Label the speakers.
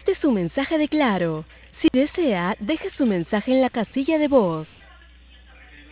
Speaker 1: Este es su mensaje de Claro. Si desea, deje su mensaje en la casilla de voz.